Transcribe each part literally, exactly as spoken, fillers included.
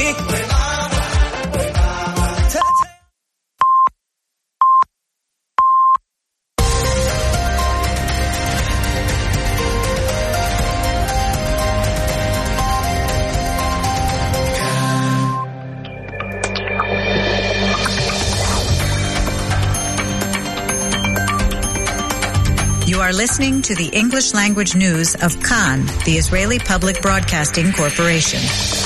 You are listening to the English language news of Kan, the Israeli Public Broadcasting Corporation.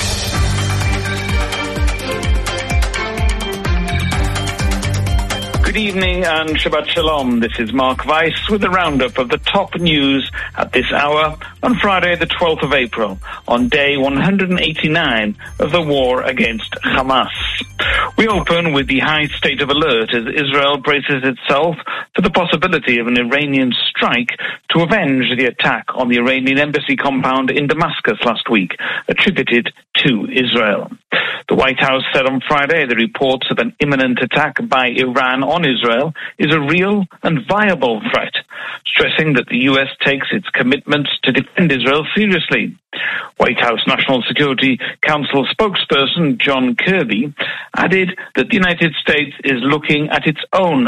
Good evening and Shabbat Shalom. This is Mark Weiss with a roundup of the top news at this hour on Friday the twelfth of April, on day one hundred eighty-nine of the war against Hamas. We open with the high state of alert as Israel braces itself for the possibility of an Iranian strike to avenge the attack on the Iranian embassy compound in Damascus last week, attributed to Israel. The White House said on Friday the reports of an imminent attack by Iran on Israel is a real and viable threat, stressing that the U S takes its commitments to defend Israel seriously. White House National Security Council spokesperson John Kirby added that the United States is looking at its own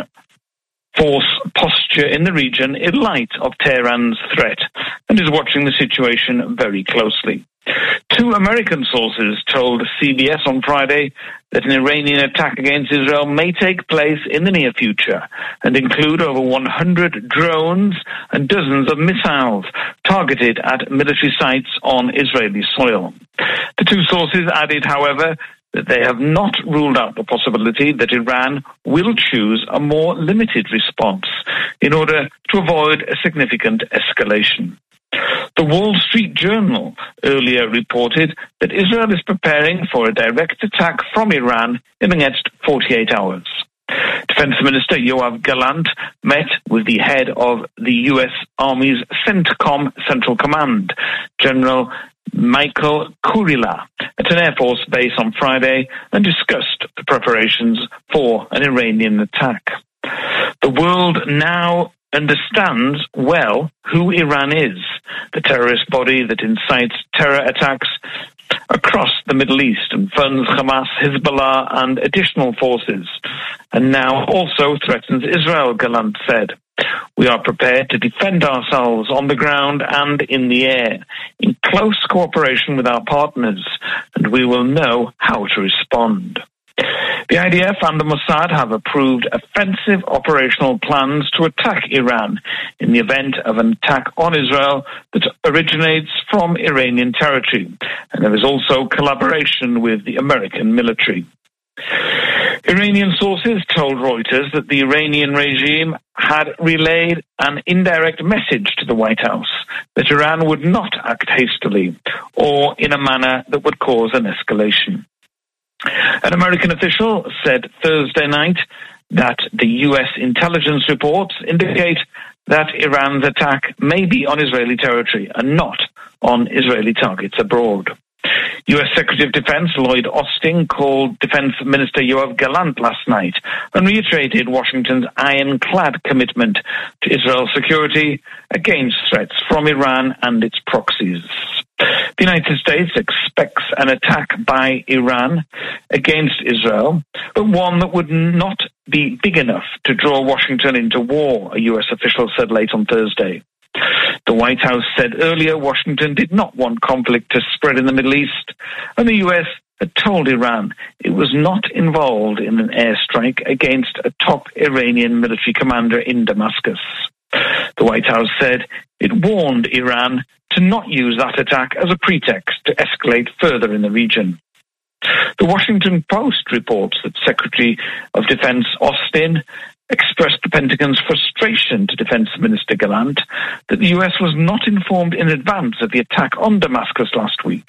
force posture in the region in light of Tehran's threat and is watching the situation very closely. Two American sources told C B S on Friday that an Iranian attack against Israel may take place in the near future and include over one hundred drones and dozens of missiles targeted at military sites on Israeli soil. The two sources added, however, that they have not ruled out the possibility that Iran will choose a more limited response in order to avoid a significant escalation. The Wall Street Journal earlier reported that Israel is preparing for a direct attack from Iran in the next forty-eight hours. Defense Minister Yoav Gallant met with the head of the U S Army's CENTCOM Central Command, General Michael Kurila, at an Air Force base on Friday and discussed the preparations for an Iranian attack. The world now understands well who Iran is, the terrorist body that incites terror attacks across the Middle East and funds Hamas, Hezbollah and additional forces, and now also threatens Israel, Gallant said. We are prepared to defend ourselves on the ground and in the air, in close cooperation with our partners, and we will know how to respond. The I D F and the Mossad have approved offensive operational plans to attack Iran in the event of an attack on Israel that originates from Iranian territory, and there is also collaboration with the American military. Iranian sources told Reuters that the Iranian regime had relayed an indirect message to the White House that Iran would not act hastily or in a manner that would cause an escalation. An American official said Thursday night that the U S intelligence reports indicate that Iran's attack may be on Israeli territory and not on Israeli targets abroad. U S Secretary of Defense Lloyd Austin called Defense Minister Yoav Gallant last night and reiterated Washington's ironclad commitment to Israel's security against threats from Iran and its proxies. The United States expects an attack by Iran against Israel, but one that would not be big enough to draw Washington into war, a U S official said late on Thursday. The White House said earlier Washington did not want conflict to spread in the Middle East, and the U S had told Iran it was not involved in an airstrike against a top Iranian military commander in Damascus. The White House said it warned Iran to not use that attack as a pretext to escalate further in the region. The Washington Post reports that Secretary of Defense Austin expressed the Pentagon's frustration to Defense Minister Gallant that the U S was not informed in advance of the attack on Damascus last week.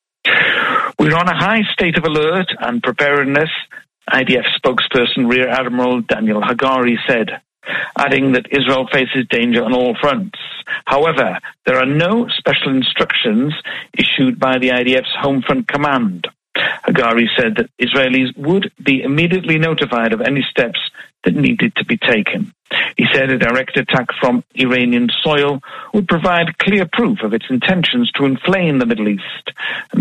We're on a high state of alert and preparedness, I D F spokesperson Rear Admiral Daniel Hagari said, adding that Israel faces danger on all fronts. However, there are no special instructions issued by the I D F's Home Front Command. Hagari said that Israelis would be immediately notified of any steps that needed to be taken. He said a direct attack from Iranian soil would provide clear proof of its intentions to inflame the Middle East and stop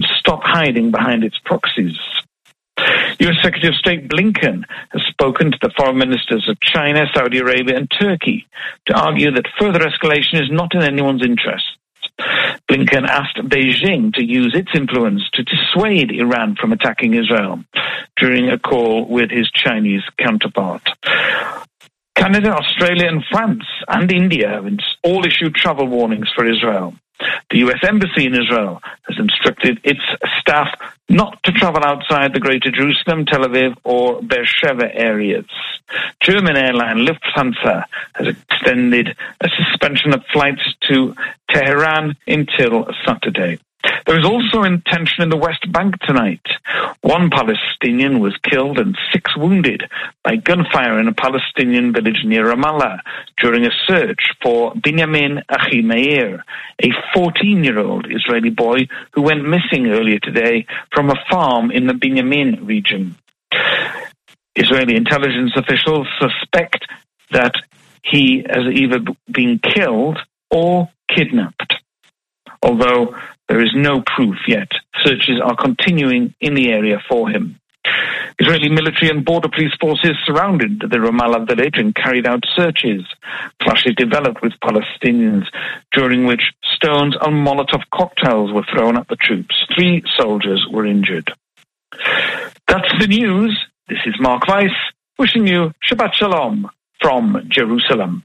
hiding behind its proxies. U S Secretary of State Blinken has spoken to the foreign ministers of China, Saudi Arabia and Turkey to argue that further escalation is not in anyone's interest. Blinken asked Beijing to use its influence to dissuade Iran from attacking Israel during a call with his Chinese counterpart. Canada, Australia and France and India have all issued travel warnings for Israel. The U S Embassy in Israel has instructed its staff not to travel outside the Greater Jerusalem, Tel Aviv or Beersheba areas. German airline Lufthansa has extended a suspension of flights to Tehran until Saturday. There is also tension in the West Bank tonight. One Palestinian was killed and six wounded by gunfire in a Palestinian village near Ramallah during a search for Binyamin Achimeir, a fourteen-year-old Israeli boy who went missing earlier today from a farm in the Binyamin region. Israeli intelligence officials suspect that he has either been killed or kidnapped. Although there is no proof yet, searches are continuing in the area for him. Israeli military and border police forces surrounded the Ramallah village and carried out searches. Clashes developed with Palestinians, during which stones and Molotov cocktails were thrown at the troops. Three soldiers were injured. That's the news. This is Mark Weiss, wishing you Shabbat Shalom from Jerusalem.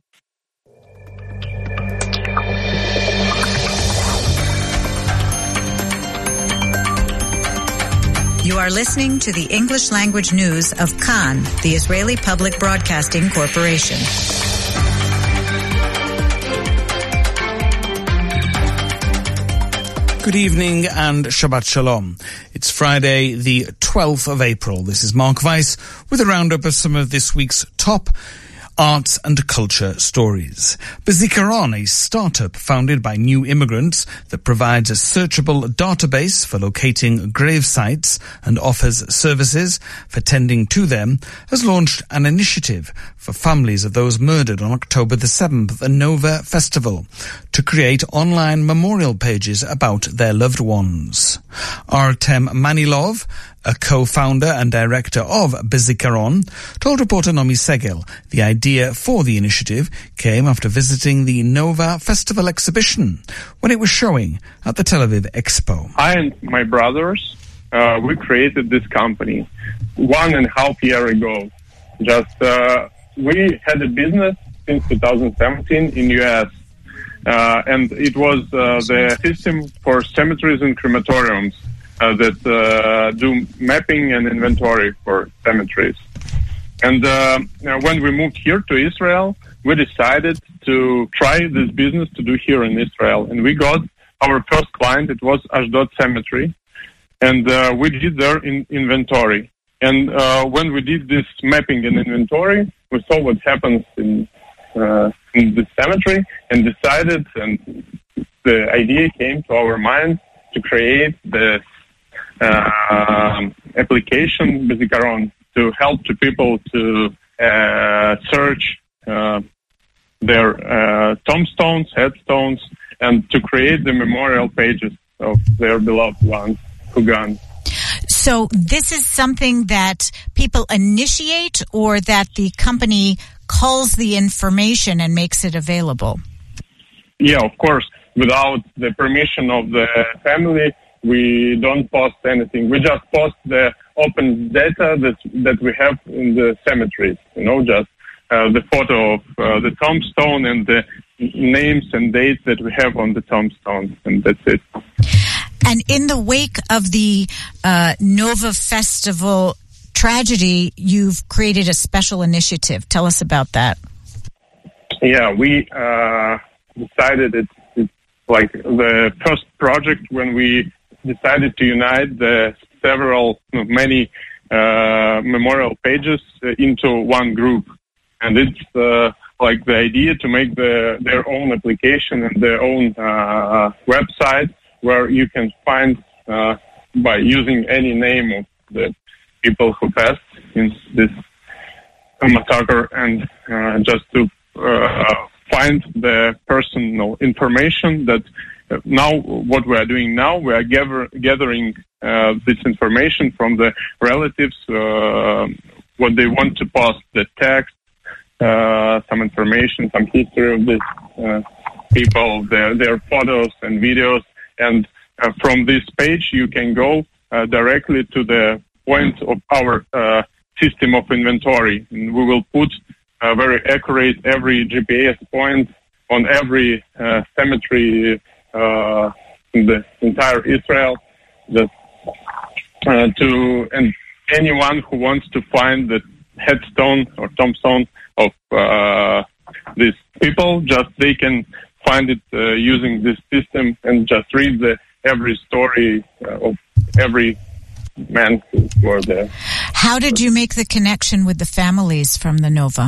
You are listening to the English language news of Kan, the Israeli Public Broadcasting Corporation. Good evening and Shabbat Shalom. It's Friday, the twelfth of April. This is Mark Weiss with a roundup of some of this week's top arts and culture stories. Bizikaron, a startup founded by new immigrants that provides a searchable database for locating grave sites and offers services for tending to them, has launched an initiative for families of those murdered on October the seventh at the Nova Festival to create online memorial pages about their loved ones. Artem Manilov, a co-founder and director of Bizikaron, told reporter Nomi Segel the idea for the initiative came after visiting the Nova Festival exhibition when it was showing at the Tel Aviv Expo. I and my brothers, uh, we created this company one and a half year ago. Just uh, we had a business since two thousand seventeen in U S, uh, and it was uh, the system for cemeteries and crematoriums. Uh, that uh, do mapping and inventory for cemeteries. And uh, when we moved here to Israel, we decided to try this business to do here in Israel. And we got our first client, it was Ashdod Cemetery, and uh, we did their in- inventory. And uh, when we did this mapping and inventory, we saw what happens in, uh, in the cemetery and decided, and the idea came to our mind to create the Uh, application Bizikaron to help to people to uh, search uh, their uh, tombstones, headstones, and to create the memorial pages of their beloved ones who gone. So this is something that people initiate, or that the company culls the information and makes it available? Yeah, of course. Without the permission of the family, we don't post anything. We just post the open data that that we have in the cemeteries. You know, just uh, the photo of uh, the tombstone and the names and dates that we have on the tombstone, and that's it. And in the wake of the uh, Nova Festival tragedy, you've created a special initiative. Tell us about that. Yeah, we uh, decided it's, it's like the first project when we decided to unite the several, many uh, memorial pages uh, into one group. And it's uh, like the idea to make the, their own application and their own uh, website where you can find, uh, by using any name of the people who passed in this massacre, and uh, just to uh, find the personal information that now what we are doing now, we are gather, gathering uh, this information from the relatives, uh, what they want to post, the text, uh, some information, some history of these uh, people, their, their photos and videos. And uh, from this page, you can go uh, directly to the point of our uh, system of inventory. And we will put uh, very accurate every G P S point on every uh, cemetery uh, in the entire Israel. That, uh, to and anyone who wants to find the headstone or tombstone of uh, these people, just they can find it uh, using this system and just read the every story uh, of every man who were there. How did you make the connection with the families from the Nova?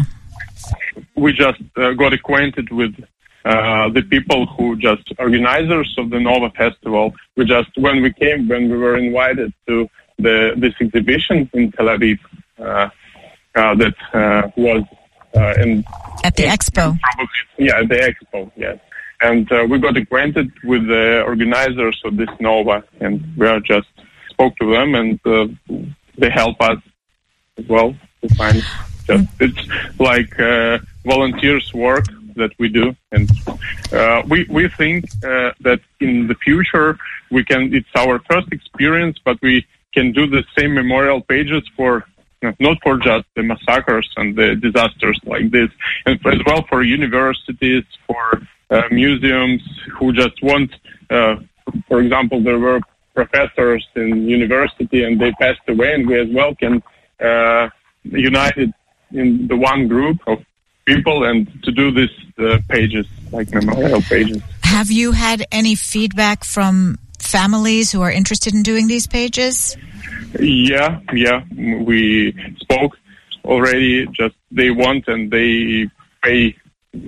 We just uh, got acquainted with uh, the people who just organizers of the Nova Festival. We just, when we came, when we were invited to the this exhibition in Tel Aviv, uh, uh, that uh, was uh, in at the in, expo. Probably, yeah, at the expo. Yes, and uh, we got acquainted with the organizers of this Nova, and we are just spoke to them, and uh, they help us as well to find. Just, it's like uh, volunteers work that we do, and uh, we we think uh, that in the future we can. It's our first experience, but we can do the same memorial pages for not for just the massacres and the disasters like this, and as well for universities, for uh, museums who just want. Uh, for example, there were professors in university and they passed away, and we as well can uh, unite it in the one group of people and to do this uh, pages, like memorial pages. Have you had any feedback from families who are interested in doing these pages? Yeah, yeah. We spoke already, just they want and they pay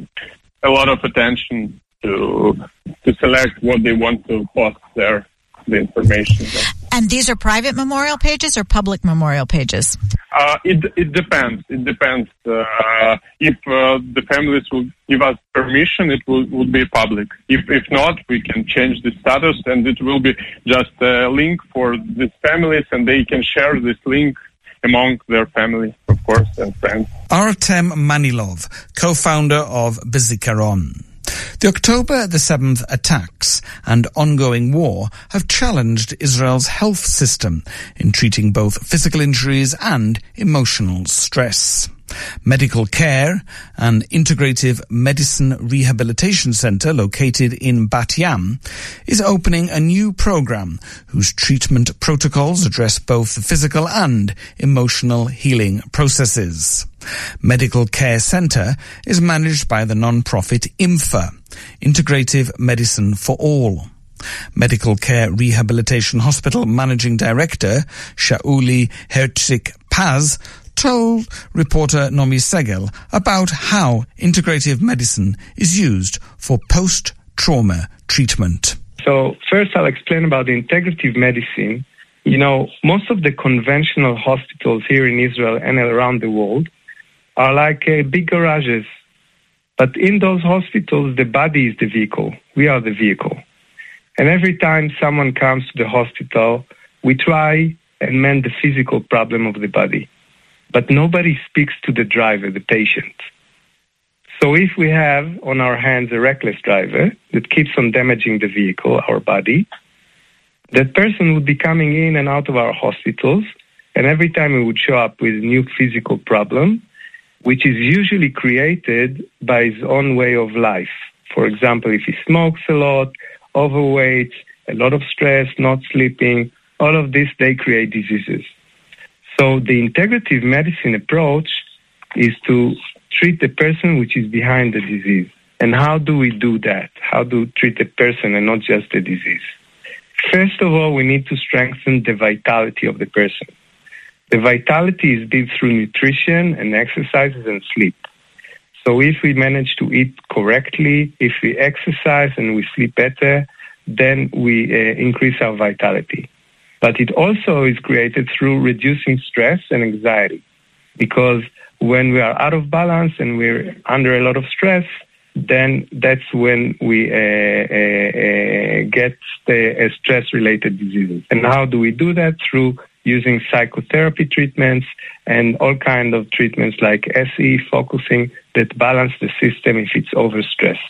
a lot of attention to to select what they want to post there, the information. And these are private memorial pages or public memorial pages? Uh, it it depends. It depends. Uh, if uh, the families will give us permission, it will, will be public. If if not, we can change the status, and it will be just a link for these families, and they can share this link among their family, of course, and friends. Artem Manilov, co-founder of Bizikaron. The October the seventh attacks and ongoing war have challenged Israel's health system in treating both physical injuries and emotional stress. Medical Care, an integrative medicine rehabilitation center located in Bat Yam, is opening a new program whose treatment protocols address both the physical and emotional healing processes. Medical Care Center is managed by the non-profit IMFA, Integrative Medicine for All. Medical Care Rehabilitation Hospital Managing Director Shauli Hertzik-Paz told reporter Nomi Segel about how integrative medicine is used for post-trauma treatment. So first I'll explain about the integrative medicine. You know, most of the conventional hospitals here in Israel and around the world are like uh, big garages. But in those hospitals, the body is the vehicle. We are the vehicle. And every time someone comes to the hospital, we try and mend the physical problem of the body. But nobody speaks to the driver, the patient. So if we have on our hands a reckless driver that keeps on damaging the vehicle, our body, that person would be coming in and out of our hospitals, and every time he would show up with a new physical problem, which is usually created by his own way of life. For example, if he smokes a lot, overweight, a lot of stress, not sleeping, all of this, they create diseases. So the integrative medicine approach is to treat the person which is behind the disease. And how do we do that? How do we treat the person and not just the disease? First of all, we need to strengthen the vitality of the person. The vitality is built through nutrition and exercises and sleep. So if we manage to eat correctly, if we exercise and we sleep better, then we uh, increase our vitality. But it also is created through reducing stress and anxiety. Because when we are out of balance and we're under a lot of stress, then that's when we uh, uh, uh, get the uh, stress-related diseases. And how do we do that? Through using psychotherapy treatments and all kinds of treatments like S E, focusing, that balance the system if it's overstressed.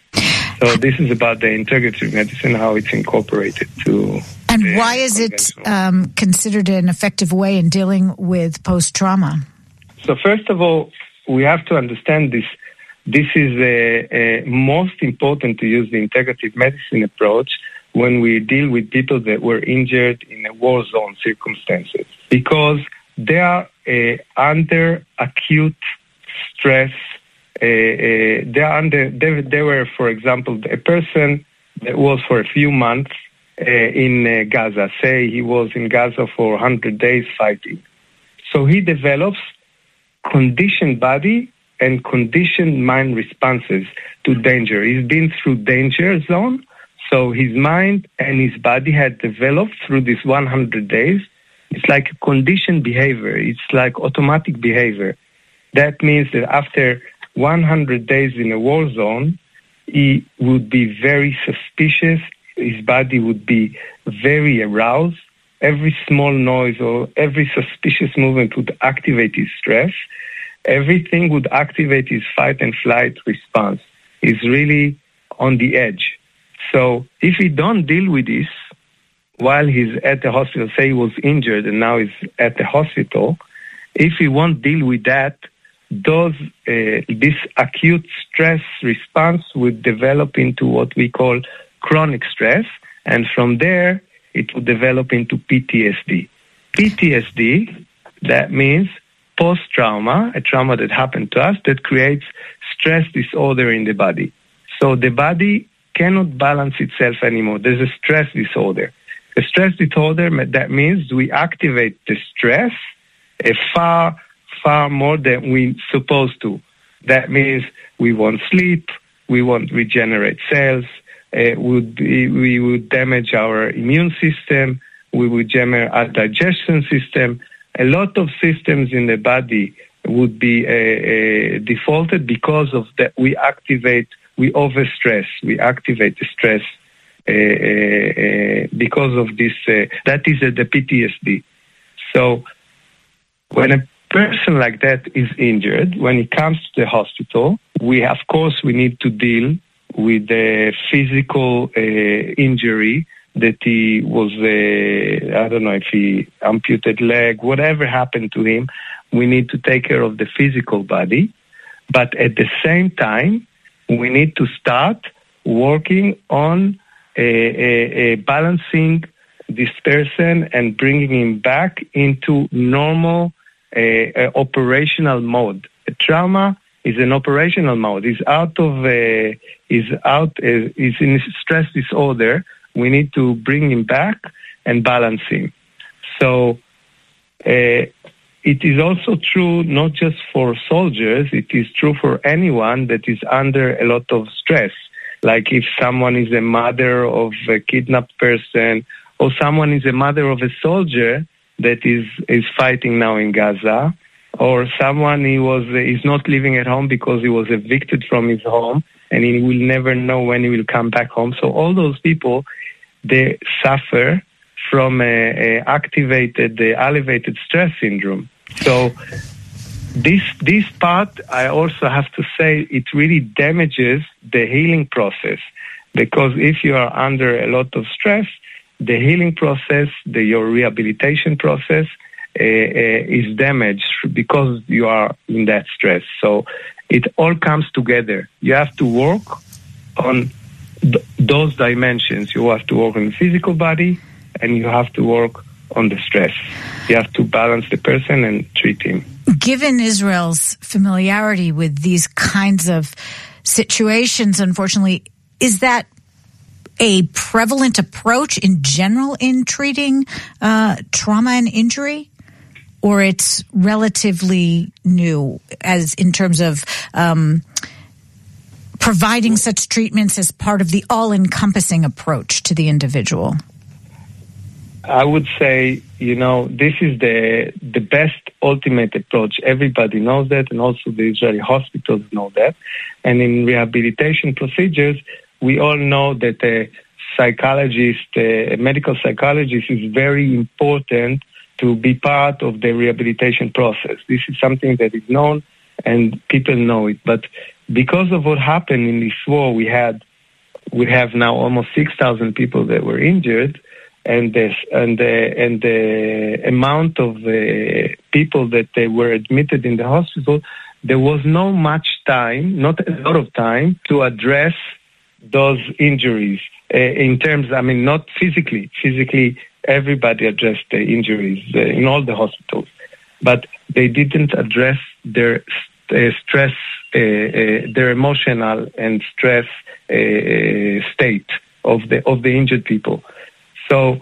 So this is about the integrative medicine, how it's incorporated to... And why is it um, considered an effective way in dealing with post-trauma? So first of all, we have to understand this. This is uh, uh, most important to use the integrative medicine approach when we deal with people that were injured in a war zone circumstances, because they are uh, under acute stress. Uh, uh, they are under. They, they were, for example, a person that was for a few months uh, in uh, Gaza. Say he was in Gaza for one hundred days fighting. So he develops conditioned body and conditioned mind responses to danger. He's been through danger zone, so his mind and his body had developed through this one hundred days. It's like a conditioned behavior. It's like automatic behavior. That means that after one hundred days in a war zone, he would be very suspicious. His body would be very aroused. Every small noise or every suspicious movement would activate his stress. Everything would activate his fight and flight response. He's really on the edge. So if he don't deal with this while he's at the hospital, say he was injured and now he's at the hospital, if he won't deal with that, those uh, this acute stress response would develop into what we call chronic stress, and from there it would develop into P T S D. P T S D, that means post-trauma, a trauma that happened to us that creates stress disorder in the body. So the body cannot balance itself anymore. There's a stress disorder. A stress disorder, that means we activate the stress uh, far, far more than we're supposed to. That means we won't sleep, we won't regenerate cells, uh, would be, we would damage our immune system, we would damage our digestion system. A lot of systems in the body would be uh, uh, defaulted because of that. We activate, we overstress, we activate the stress uh, uh, uh, because of this. Uh, that is uh, the P T S D. So when a person like that is injured, when he comes to the hospital, we of course we need to deal with the physical uh, injury that he was, uh, I don't know if he amputated leg, whatever happened to him, we need to take care of the physical body. But at the same time, we need to start working on uh, uh, uh, balancing this person and bringing him back into normal uh, uh, operational mode. A trauma is an operational mode. He's out of, uh, is out, uh, is in stress disorder. We need to bring him back and balance him. So uh, it is also true not just for soldiers, it is true for anyone that is under a lot of stress. Like if someone is a mother of a kidnapped person, or someone is a mother of a soldier that is, is fighting now in Gaza, or someone he was is not living at home because he was evicted from his home and he will never know when he will come back home. So all those people, they suffer from a, a activated, uh, elevated stress syndrome. So this this part, I also have to say, it really damages the healing process, because if you are under a lot of stress, the healing process, the your rehabilitation process uh, uh, is damaged because you are in that stress. So it all comes together. You have to work on th- those dimensions. You have to work on the physical body, and you have to work on the stress. You have to balance the person and treat him. Given Israel's familiarity with these kinds of situations, unfortunately, is that a prevalent approach in general in treating uh, trauma and injury? Or it's relatively new as in terms of um, providing such treatments as part of the all-encompassing approach to the individual? I would say, you know, this is the the best ultimate approach. Everybody knows that, and also the Israeli hospitals know that. And in rehabilitation procedures, we all know that a psychologist, a medical psychologist, is very important to be part of the rehabilitation process. This is something that is known, and people know it. But because of what happened in this war, we had we have now almost six thousand people that were injured. And this, and the and the amount of uh, people that they were admitted in the hospital, there was no much time, not a lot of time, to address those injuries. Uh, in terms, I mean, not physically. Physically, everybody addressed the injuries uh, in all the hospitals, but they didn't address their uh, stress, uh, uh, their emotional and stress uh, state of the of the injured people. So,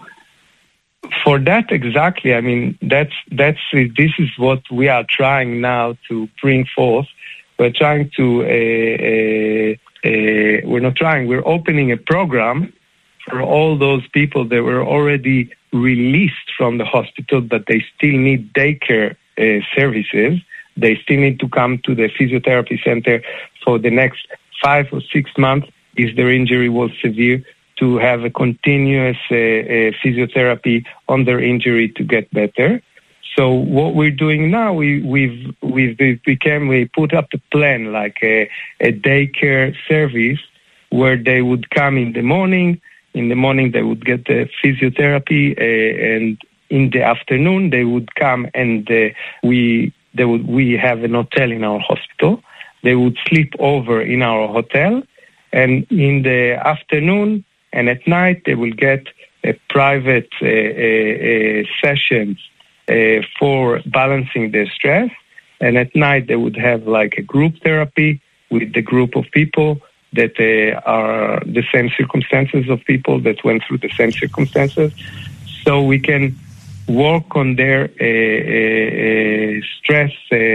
for that exactly, I mean, that's that's this is what we are trying now to bring forth. We're trying to, uh, uh, uh, we're not trying, we're opening a program for all those people that were already released from the hospital, but they still need daycare uh, services. They still need to come to the physiotherapy center for the next five or six months if their injury was severe, to have a continuous uh, uh, physiotherapy on their injury to get better. So what we're doing now, we, we've we've became we put up a plan like a, a daycare service where they would come in the morning. In the morning they would get the physiotherapy, uh, and in the afternoon they would come and uh, we they would we have an hotel in our hospital. They would sleep over in our hotel, and in the afternoon and at night, they will get a private uh, uh, uh, sessions uh, for balancing their stress. And at night, they would have like a group therapy with the group of people that uh, are the same circumstances of people that went through the same circumstances. So we can work on their uh, uh, stress,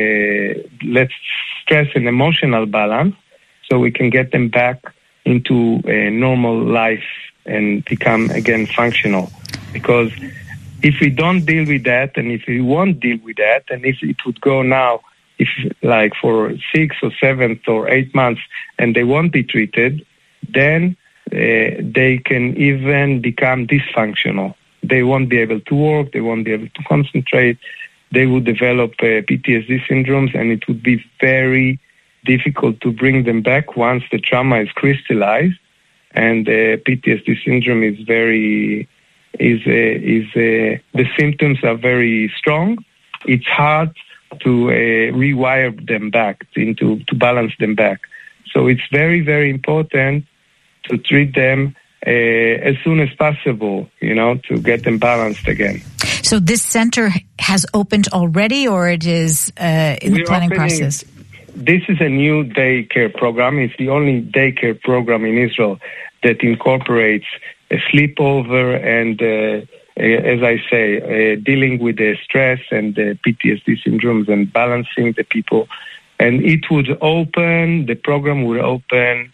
uh, let's stress and emotional balance, so we can get them back into a normal life and become again functional. Because if we don't deal with that, and if we won't deal with that, and if it would go now, if like for six or seven or eight months, and they won't be treated, then uh, they can even become dysfunctional. They won't be able to work, they won't be able to concentrate, they would develop uh, P T S D syndromes, and it would be very difficult to bring them back once the trauma is crystallized, and uh, P T S D syndrome is very is uh, is uh, the symptoms are very strong. It's hard to uh, rewire them back into to balance them back. So it's very very important to treat them uh, as soon as possible, you know, to get them balanced again. So this center has opened already, or it is uh, in We're the planning opening, process? This is a new daycare program. It's the only daycare program in Israel that incorporates a sleepover and, uh, as I say, uh, dealing with the stress and the P T S D syndromes and balancing the people. And it would open, the program would open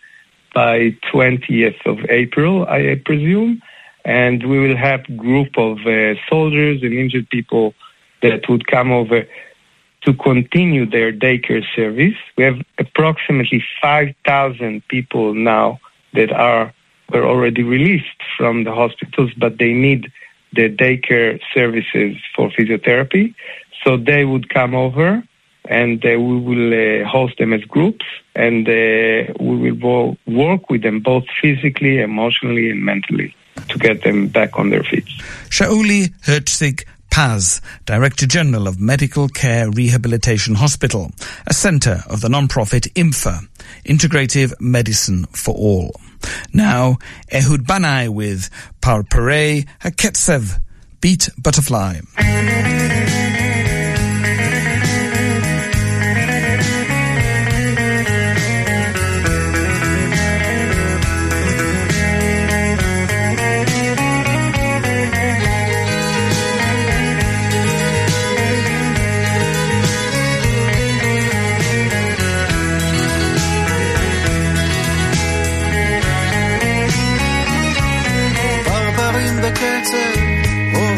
by twentieth of April, I presume. And we will have a group of uh, soldiers and injured people that would come over to continue their daycare service. We have approximately five thousand people now that are were already released from the hospitals, but they need the daycare services for physiotherapy. So they would come over, and uh, we will uh, host them as groups, and uh, we will bo- work with them both physically, emotionally, and mentally to get them back on their feet. Shauli Herzig Paz, Director General of Medical Care Rehabilitation Hospital, a centre of the non-profit IMFA, Integrative Medicine for All. Now, Ehud Banai with Parparei Haketsev, Beat Butterfly. בקצב,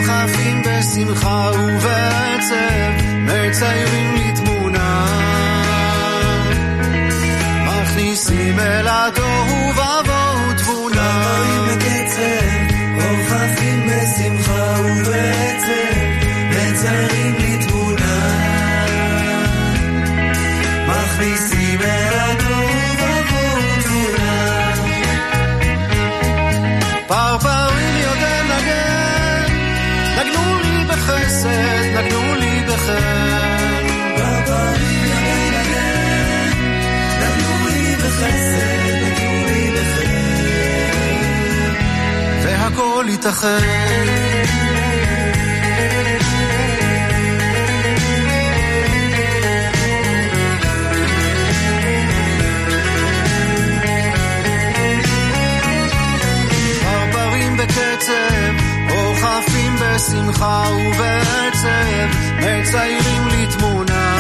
בשמחה ובעצב, מציירים לי תמונה, מכניסים אל התוהו ובוהו תבונה. פרפרים בקצב, רוחפים בשמחה ובעצב, מציירים לי תמונה, מכניסים אל התוהו ובוהו תבונה. פרפרים יודעים נגן, נגנו לי בחסד, נגנו לי בחן. פרפרים יודעים נגן, נגנו לי בחסד, נגנו לי בחן. והכל ייתכן. בקצב, רוחפים בשמחה ובעצב, מציירים לי תמונה,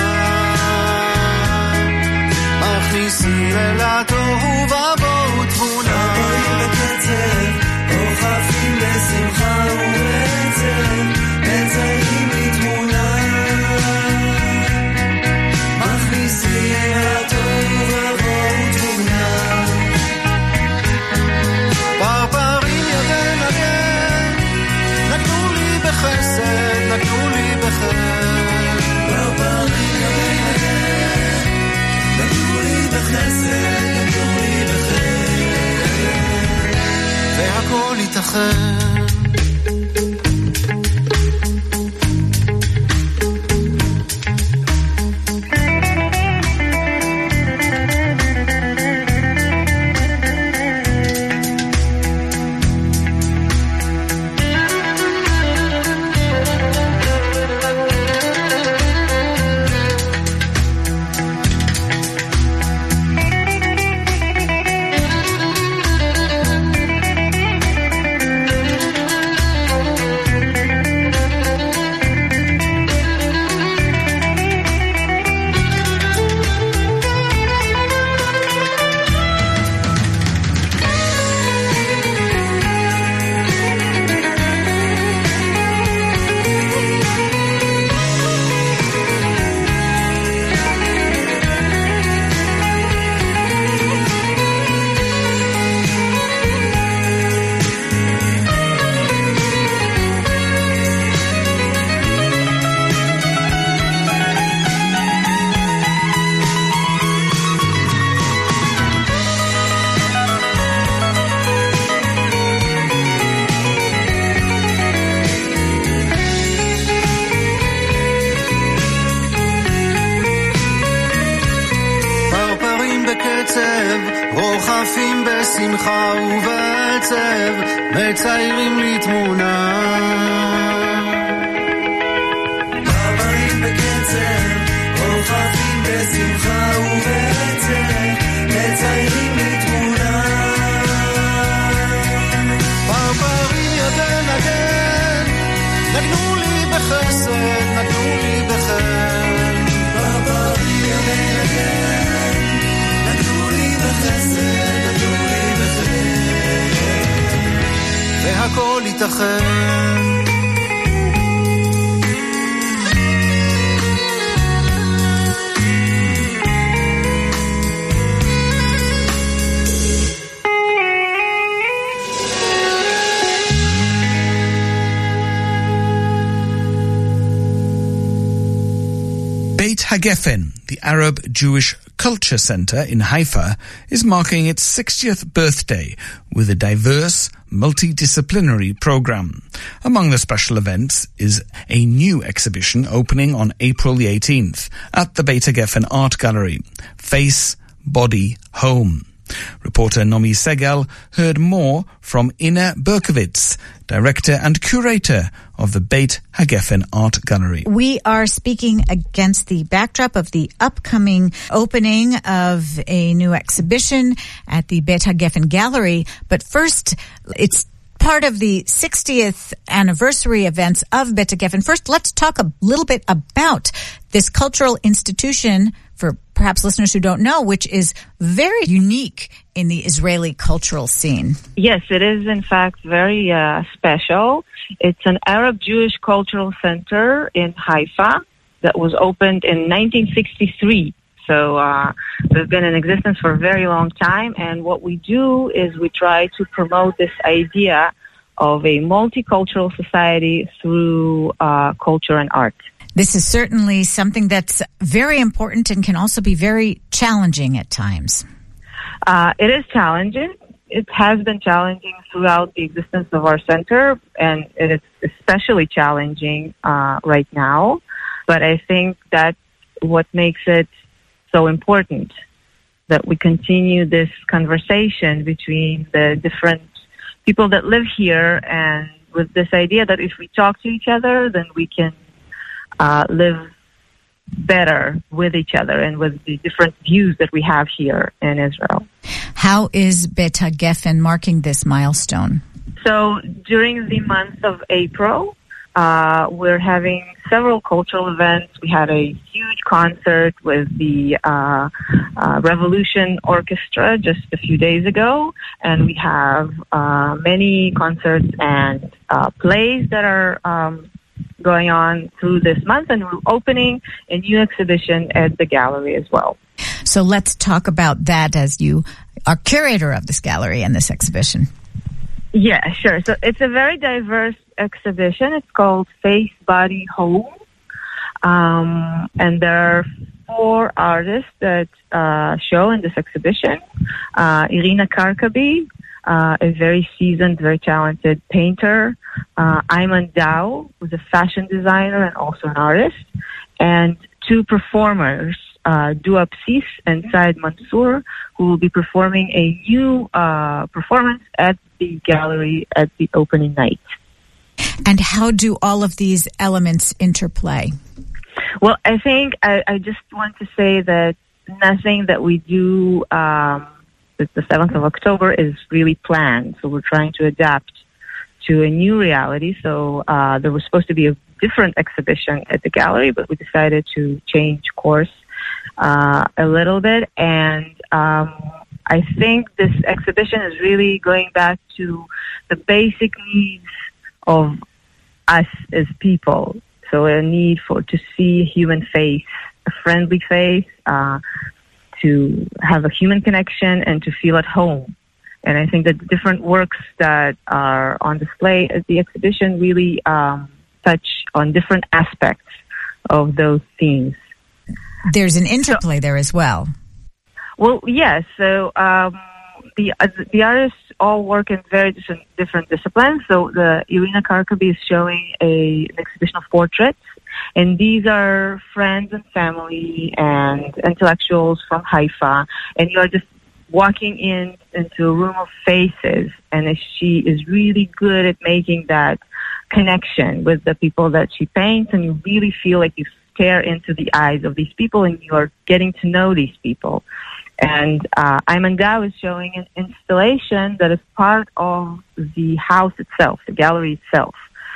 מכניסים אל התוהו ובוהו תבונה. פרפרים בקצב, רוחפים בשמחה ובעצב, מציירים לי תמונה, מכניסים אל התוהו ובוהו תבונה. פרפרים נגנו לי בחסד, נגנו לי בחסד. פרפרים יודעים נגן, נגנו לי בחסד, נגנו לי בחסד. והכל ייתכן. רוחפים בשמחה ובעצב, מציירים לי תמונה. פרפרים בקצב, רוחפים בשמחה ובעצב, מציירים לי תמונה. פרפרים יודעים נגן, נגנו לי בחסד, נגנו לי בחן. פרפרים יודעים נגן, נגנו לי בחסד, נגנו לי בחן. והכל ייתכן. Beit HaGeffen, the Arab Jewish Culture Center in Haifa, is marking its sixtieth birthday with a diverse, multidisciplinary program. Among the special events is a new exhibition opening on April the eighteenth at the Beit HaGeffen Art Gallery, Face, Body, Home. Reporter Nomi Segal heard more from Ina Berkowitz, director and curator of the Beit HaGeffen Art Gallery. We are speaking against the backdrop of the upcoming opening of a new exhibition at the Beit HaGeffen Gallery. But first, it's part of the sixtieth anniversary events of Bet HaGeffen. First, let's talk a little bit about this cultural institution for perhaps listeners who don't know, which is very unique in the Israeli cultural scene. Yes, it is in fact very uh, special. It's an Arab-Jewish cultural center in Haifa that was opened in nineteen sixty-three. So uh, they've been in existence for a very long time, and what we do is we try to promote this idea of a multicultural society through uh, culture and art. This is certainly something that's very important and can also be very challenging at times. Uh, it is challenging. It has been challenging throughout the existence of our center, and it is especially challenging uh, right now. But I think that's what makes it so important, that we continue this conversation between the different people that live here, and with this idea that if we talk to each other, then we can uh, live better with each other and with the different views that we have here in Israel. How is Bet HaGeffen marking this milestone? So during the month of April, Uh, we're having several cultural events. We had a huge concert with the uh, uh, Revolution Orchestra just a few days ago, and we have uh, many concerts and uh, plays that are um, going on through this month, and we're opening a new exhibition at the gallery as well. So let's talk about that, as you are curator of this gallery and this exhibition. Yeah, sure. So it's a very diverse exhibition. It's called Face, Body, Home. Um, and there are four artists that uh, show in this exhibition. Uh, Irina Karkabi, uh, a very seasoned, very talented painter. Uh, Ayman Dow, who's a fashion designer and also an artist. And two performers, uh, Dua Psis and Said Mansour, who will be performing a new uh, performance at the gallery at the opening night. And how do all of these elements interplay? Well, I think I, I just want to say that nothing that we do um, with the seventh of October is really planned. So we're trying to adapt to a new reality. So uh, there was supposed to be a different exhibition at the gallery, but we decided to change course uh, a little bit. And um, I think this exhibition is really going back to the basic needs of us as people. So a need for to see a human face, a friendly face, uh, to have a human connection, and to feel at home. And I think that the different works that are on display at the exhibition really um, touch on different aspects of those themes. There's an interplay so, there as well. Well, yes. So um, the uh, the artists all work in very different, different disciplines. So the Irina Karkabi is showing a, an exhibition of portraits, and these are friends and family and intellectuals from Haifa, and you are just walking in into a room of faces, and she is really good at making that connection with the people that she paints, and you really feel like you stare into the eyes of these people and you are getting to know these people. And uh, Ayman Dow is showing an installation that is part of the house itself, the gallery itself.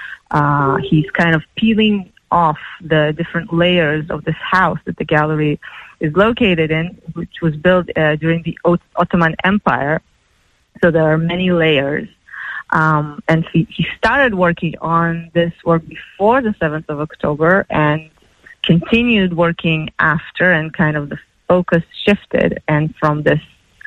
Uh, he's kind of peeling off the different layers of this house that the gallery is located in, which was built uh, during the Ottoman Empire. So there are many layers. Um, and he, he started working on this work before the seventh of October and continued working after, and kind of the focus shifted, and from this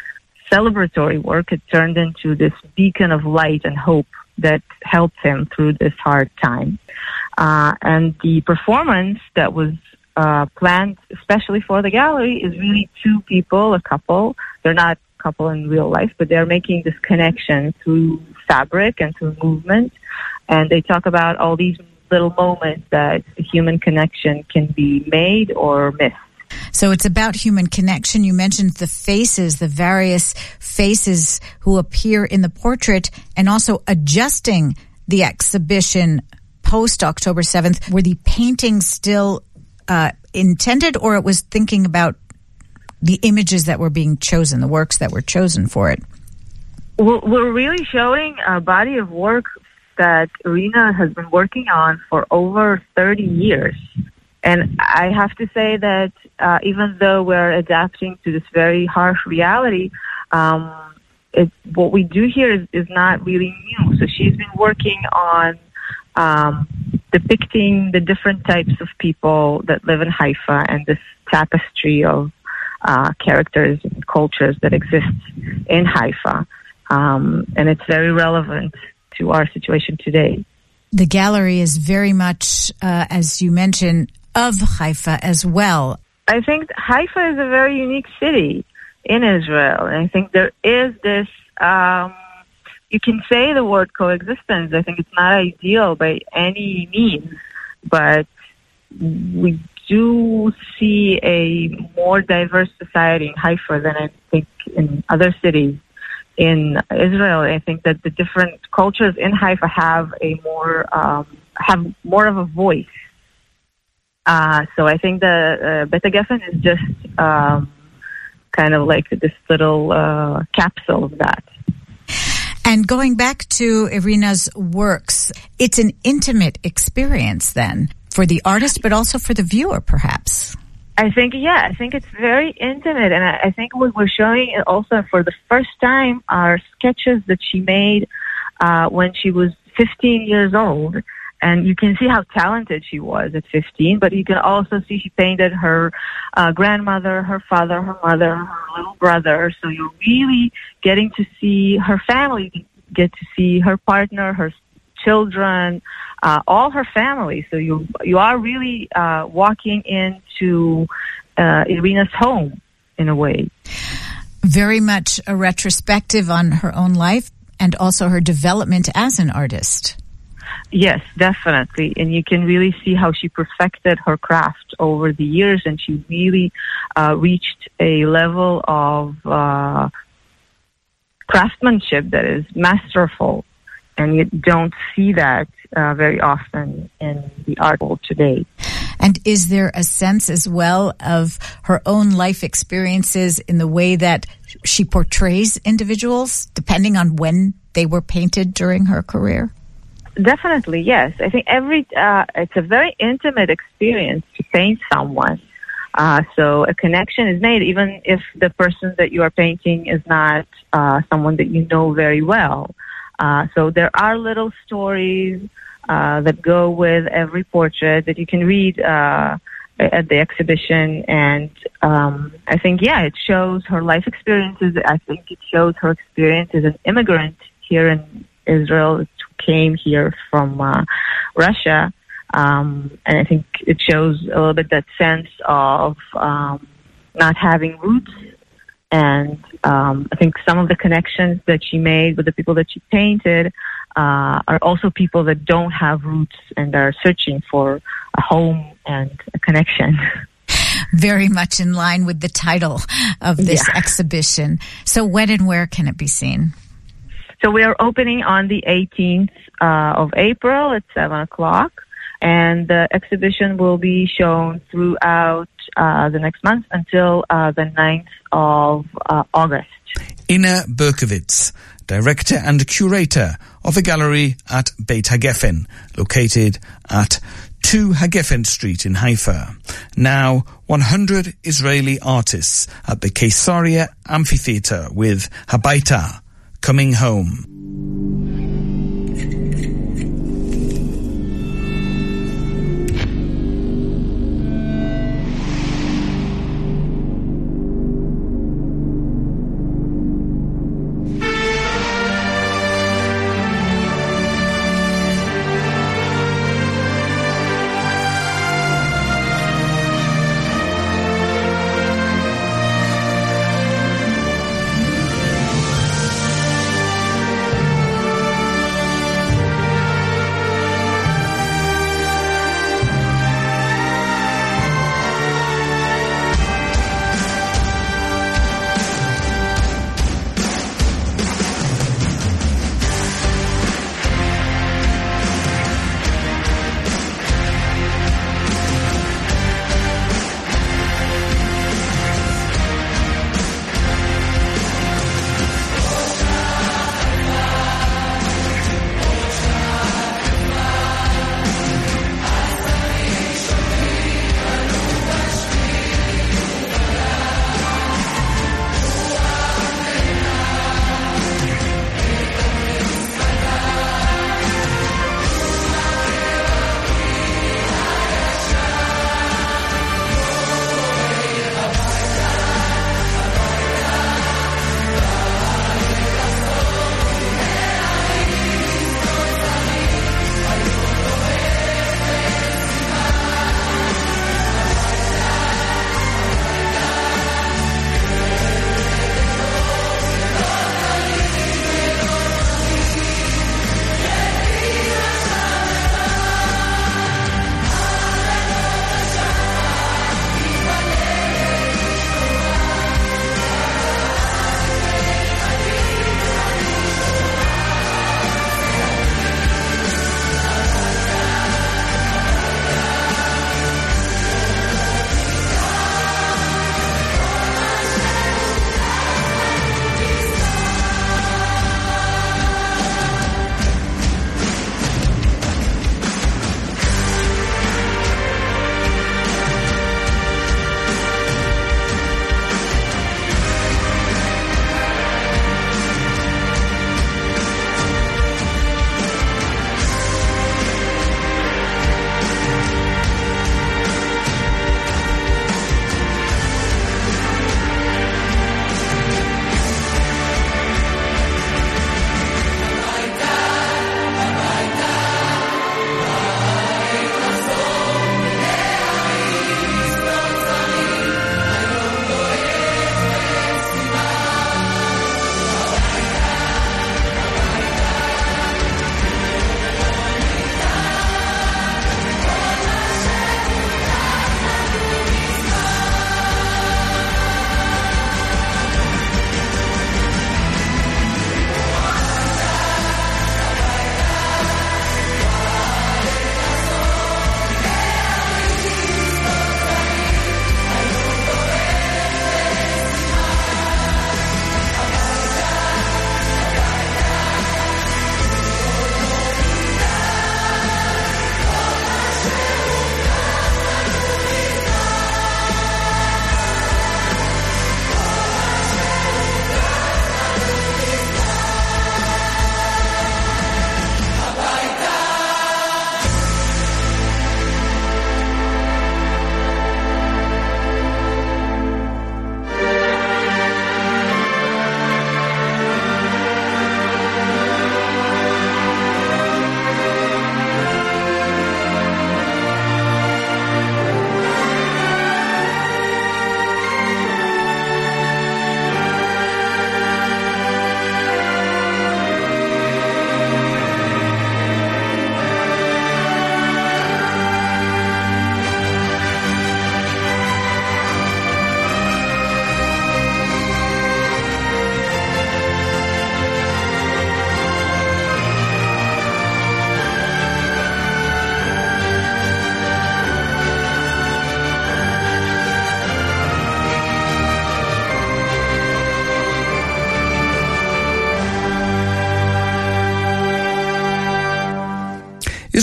celebratory work, it turned into this beacon of light and hope that helped him through this hard time. Uh, and the performance that was uh, planned especially for the gallery is really two people, a couple. They're not a couple in real life, but they're making this connection through fabric and through movement. And they talk about all these little moments that a human connection can be made or missed. So it's about human connection. You mentioned the faces, the various faces who appear in the portrait, and also adjusting the exhibition post October seventh. Were the paintings still uh, intended, or it was thinking about the images that were being chosen, the works that were chosen for it? We're, we're really showing a body of work that Irina has been working on for over thirty years. And I have to say that uh, even though we're adapting to this very harsh reality, um, it, what we do here is, is not really new. So she's been working on um, depicting the different types of people that live in Haifa and this tapestry of uh, characters and cultures that exists in Haifa. Um, and it's very relevant to our situation today. The gallery is very much, uh, as you mentioned, of Haifa as well. I think Haifa is a very unique city in Israel. And I think there is this, um, you can say the word coexistence. I think it's not ideal by any means, but we do see a more diverse society in Haifa than I think in other cities in Israel. I think that the different cultures in Haifa have a more, um, have more of a voice. Uh, so I think the uh, Bet HaGeffen is just um, kind of like this little uh, capsule of that. And going back to Irina's works, it's an intimate experience then for the artist, but also for the viewer, perhaps. I think, yeah, I think it's very intimate. And I, I think what we're showing it also for the first time are sketches that she made uh, when she was fifteen years old. And you can see how talented she was at fifteen, but you can also see she painted her uh, grandmother, her father, her mother, her little brother. So you're really getting to see her family, get to see her partner, her children, uh, all her family. So you you are really uh, walking into uh, Irina's home in a way. Very much a retrospective on her own life and also her development as an artist. Yes, definitely. And you can really see how she perfected her craft over the years, and she really uh, reached a level of uh, craftsmanship that is masterful. And you don't see that uh, very often in the art world today. And is there a sense as well of her own life experiences in the way that she portrays individuals, depending on when they were painted during her career? Definitely, yes. I think every uh, it's a very intimate experience to paint someone. Uh, so a connection is made, even if the person that you are painting is not uh, someone that you know very well. Uh, so there are little stories uh, that go with every portrait that you can read uh, at the exhibition. And um, I think, yeah, it shows her life experiences. I think it shows her experience as an immigrant here in Israel, came here from uh, Russia, um, and I think it shows a little bit that sense of um, not having roots. And um, I think some of the connections that she made with the people that she painted uh, are also people that don't have roots and are searching for a home and a connection. Very much in line with the title of this Yeah. exhibition. So when and where can it be seen? So we are opening on the eighteenth uh, of April at seven o'clock, and the exhibition will be shown throughout uh, the next month until uh, the ninth of uh, August. Ina Berkowitz, director and curator of the gallery at Beit HaGeffen, located at two HaGeffen Street in Haifa. Now, one hundred Israeli artists at the Caesarea Amphitheatre with Habaita, Coming Home.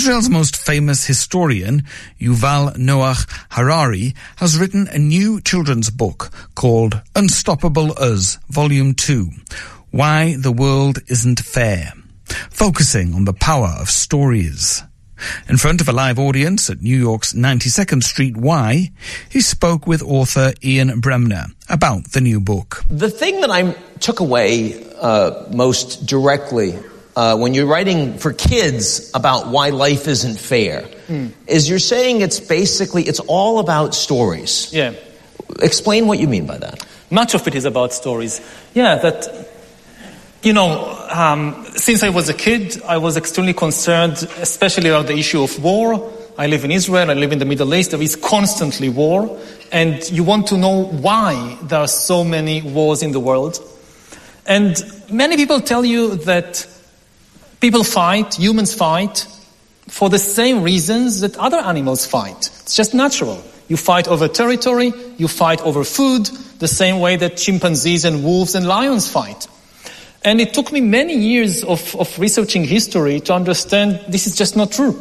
Israel's most famous historian, Yuval Noah Harari, has written a new children's book called Unstoppable Us, Volume two, Why the World Isn't Fair, focusing on the power of stories. In front of a live audience at New York's ninety-second Street Y, he spoke with author Ian Bremner about the new book. The thing that I took away uh, most directly uh, when you're writing for kids about why life isn't fair mm. is you're saying it's basically, it's all about stories. Yeah. Explain what you mean by that. Much of it is about stories. Yeah, that... You know, um, since I was a kid, I was extremely concerned, especially about the issue of war. I live in Israel, I live in the Middle East, there is constantly war. And you want to know why there are so many wars in the world. And many people tell you that people fight, humans fight, for the same reasons that other animals fight. It's just natural. You fight over territory, you fight over food, the same way that chimpanzees and wolves and lions fight. And it took me many years of, of researching history to understand this is just not true.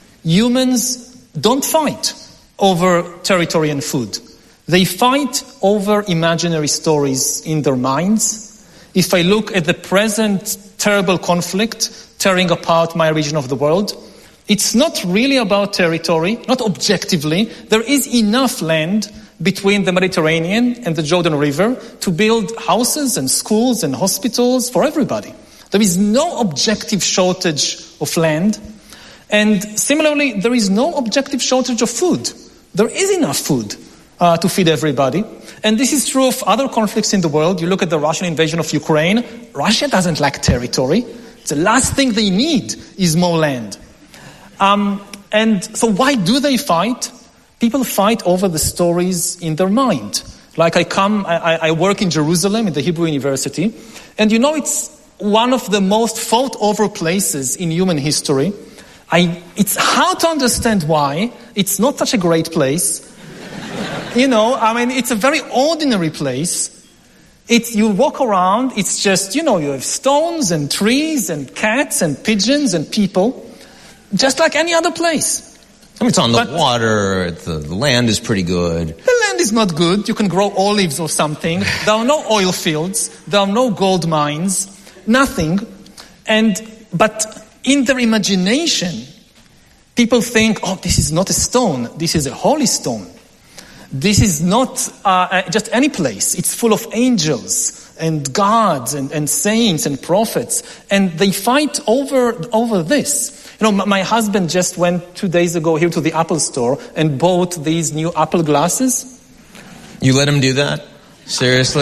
Humans don't fight over territory and food. They fight over imaginary stories in their minds. If I look at the present terrible conflict tearing apart my region of the world, it's not really about territory, not objectively. There is enough land between the Mediterranean and the Jordan River to build houses and schools and hospitals for everybody. There is no objective shortage of land. And similarly, there is no objective shortage of food. There is enough food uh, to feed everybody. And this is true of other conflicts in the world. You look at the Russian invasion of Ukraine. Russia doesn't lack territory. The last thing they need is more land. Um, and so why do they fight? People fight over the stories in their mind. Like I come, I, I work in Jerusalem, in the Hebrew University, and you know it's one of the most fought over places in human history. I, it's hard to understand why. It's not such a great place. You know, I mean, it's a very ordinary place. It's, you walk around, it's just, you know, you have stones and trees and cats and pigeons and people, just like any other place. I mean, it's on the but, water, the, the land is pretty good. The land is not good. You can grow olives or something. There are no oil fields. There are no gold mines. Nothing. And, but in their imagination, people think, oh, this is not a stone. This is a holy stone. This is not uh, just any place. It's full of angels and gods and, and saints and prophets. And they fight over, over this. You know, my husband just went two days ago here to the Apple store and bought these new Apple glasses. You let him do that? Seriously?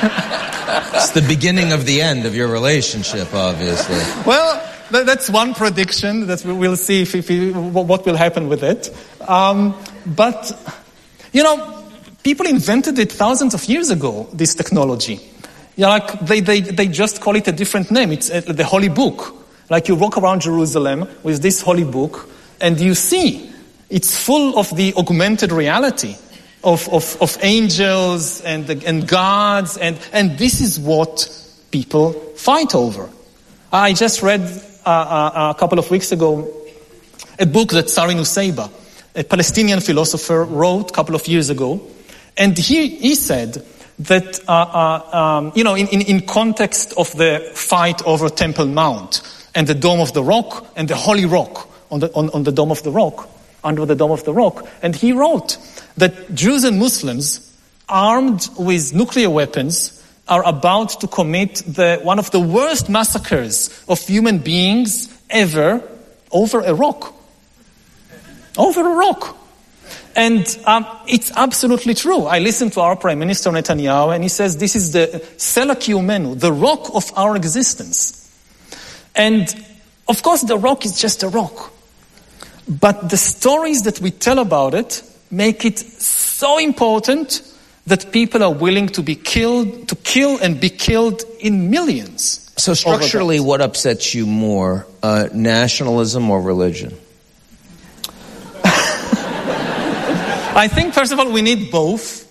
It's the beginning of the end of your relationship, obviously. Well, that's one prediction that we'll see if, if he, what will happen with it. Um, but, you know, people invented it thousands of years ago, this technology. You know, like they, they, they just call it a different name. It's uh, the Holy Book. Like you walk around Jerusalem with this holy book and you see it's full of the augmented reality of, of, of angels and, and gods. And, and this is what people fight over. I just read uh, uh, a couple of weeks ago a book that Sari Nusseibeh, a Palestinian philosopher, wrote a couple of years ago. And he, he said that, uh, uh, um, you know, in, in, in context of the fight over Temple Mount, and the Dome of the Rock, and the Holy Rock, on the, on, on the Dome of the Rock, under the Dome of the Rock. And he wrote that Jews and Muslims, armed with nuclear weapons, are about to commit the, one of the worst massacres of human beings ever over a rock. Over a rock. And um, it's absolutely true. I listened to our Prime Minister Netanyahu, and he says this is the Sela Kiyumenu, the rock of our existence. And, of course, the rock is just a rock. But the stories that we tell about it make it so important that people are willing to be killed, to kill and be killed in millions. So structurally, what upsets you more, uh, nationalism or religion? I think, first of all, we need both.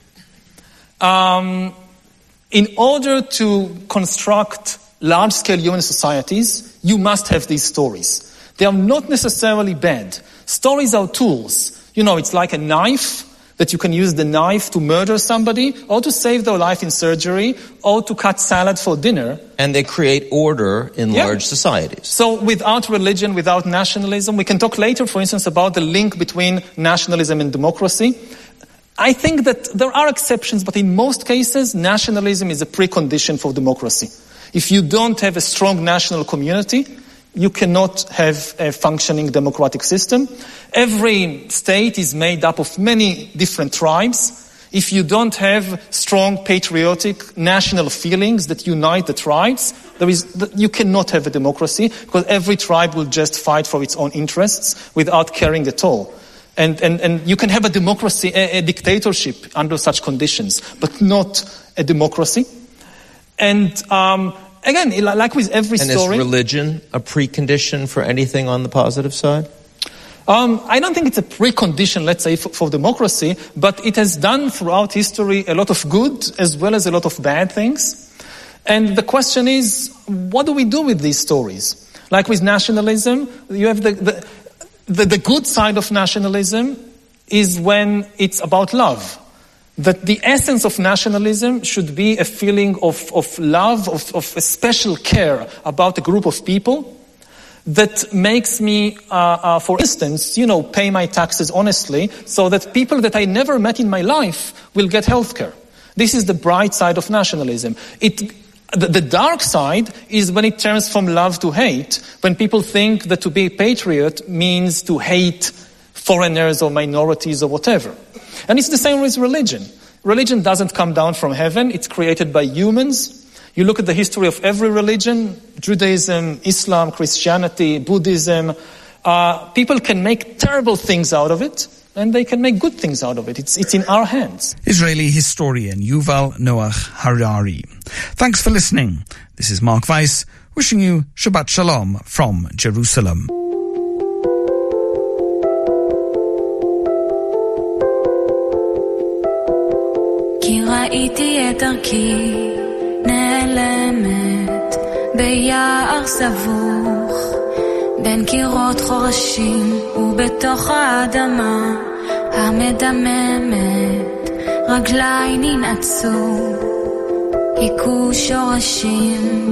Um, in order to construct large-scale human societies, you must have these stories. They are not necessarily bad. Stories are tools. You know, it's like a knife, that you can use the knife to murder somebody, or to save their life in surgery, or to cut salad for dinner. And they create order in yeah. large societies. So without religion, without nationalism, we can talk later, for instance, about the link between nationalism and democracy. I think that there are exceptions, but in most cases, nationalism is a precondition for democracy. If you don't have a strong national community, you cannot have a functioning democratic system. Every state is made up of many different tribes. If you don't have strong patriotic national feelings that unite the tribes, there is, you cannot have a democracy, because every tribe will just fight for its own interests without caring at all. And, and, and you can have a democracy, a, a dictatorship under such conditions, but not a democracy. And um, again, like with every and story... And is religion a precondition for anything on the positive side? Um, I don't think it's a precondition, let's say, for, for democracy, but it has done throughout history a lot of good as well as a lot of bad things. And the question is, what do we do with these stories? Like with nationalism, you have the... the The, the good side of nationalism is when it's about love. That the essence of nationalism should be a feeling of, of love, of, of a special care about a group of people that makes me, uh, uh, for instance, you know, pay my taxes honestly so that people that I never met in my life will get health care. This is the bright side of nationalism. It The, the dark side is when it turns from love to hate, when people think that to be a patriot means to hate foreigners or minorities or whatever. And it's the same with religion. Religion doesn't come down from heaven, it's created by humans. You look at the history of every religion, Judaism, Islam, Christianity, Buddhism, uh, people can make terrible things out of it, and they can make good things out of it. It's, it's in our hands. Israeli historian Yuval Noah Harari. Thanks for listening. This is Mark Weiss, wishing you Shabbat Shalom from Jerusalem. כי ראיתי את דרכי נעלמת ביער סבוך בין קירות חורשים ובתוך האדמה המדממת רגליי ננעצו היכו שורשים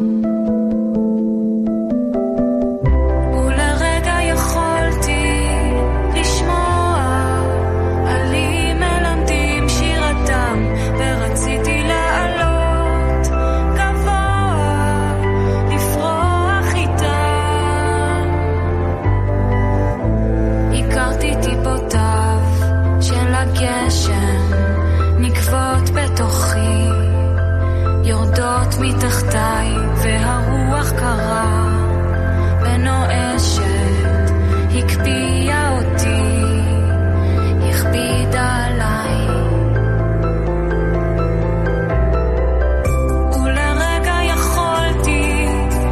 ולרגע יכולתי לשמוע עלים מלמדים שירתם ורציתי לעלות גבוה לפרוח איתם הכרתי טיפותיו של הגשם נקבות בתוכי יורדות מתחתיי והרוח קרה ונואשת הקפיאה אותי הכבידה עליי ולרגע יכולתי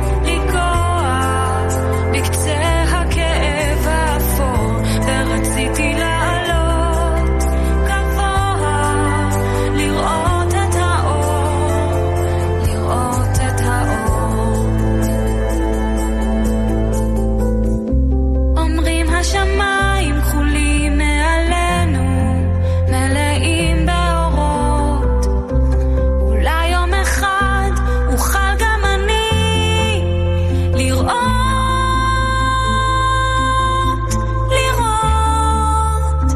לגוע בקצה הכאב האפור ורציתי לעלות גבוה לראות את האור לראות את האור אומרים השמיים כחולים מעלינו מלאים באורות אולי יום אחד אוכל גם אני לראות לראות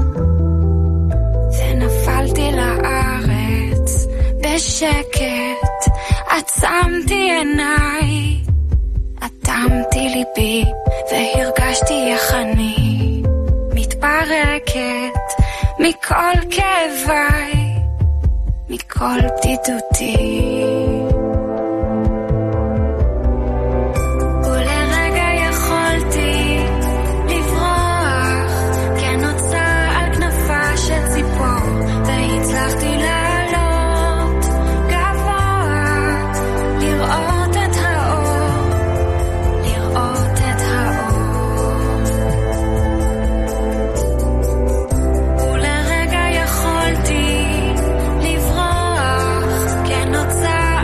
ונפלתי לארץ בשקט עצמתי עיניי אטמתי ליבי והרגשתי איך אני מתפרקת מכל כאביי מכל בדידותי ולרגע יכולתי לברוח כן נוצה על כנפה של ציפור והצלחתי לעלות גבוה לראות את האור לראות את האור ולרגע יכולתי לברוח כן נוצה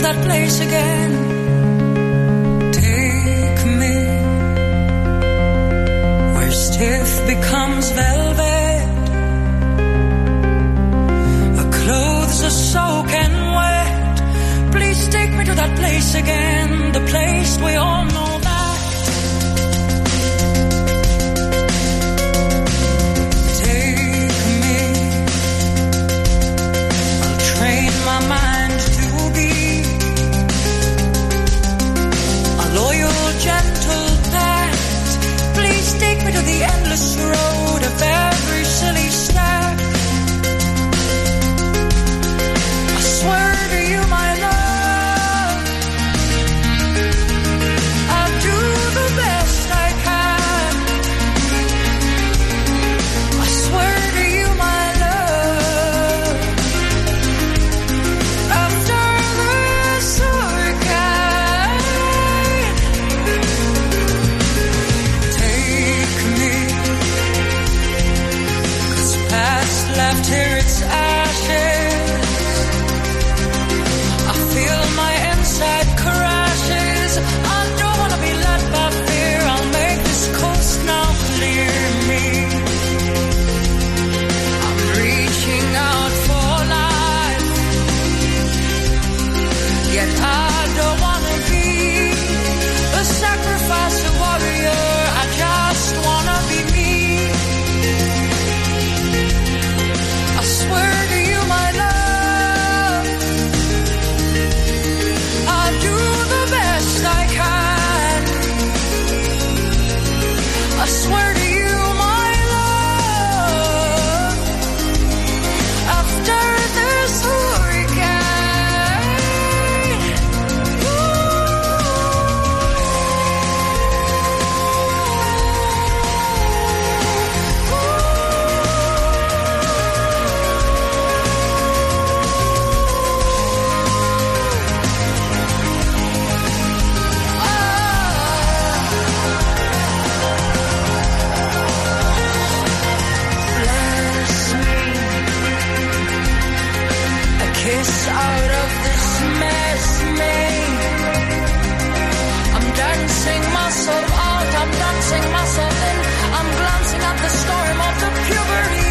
that place again. Take me where stiff becomes velvet, our clothes are soaking wet. Please take me to that place again, the place we all know that. My mind to be a loyal, gentle pet. Please take me to the endless road of every silly step. I swear to you, my love, I'll do the best I can. I swear to you, my love, after this hurricane, take me, 'cause past left here its ashes. I feel my inside crashes. I don't wanna be led by fear. I'll make this coast now clear me. I'm reaching out for life, yet I don't wanna be a sacrifice, a warrior. I just wanna be me. I swear to you, my love, I'll do the best I can. I swear to you, my love, after this hurricane, bless me, a kiss out of this mess, me. I'm dancing myself out, I'm dancing myself in, I'm glancing at the storm of the puberty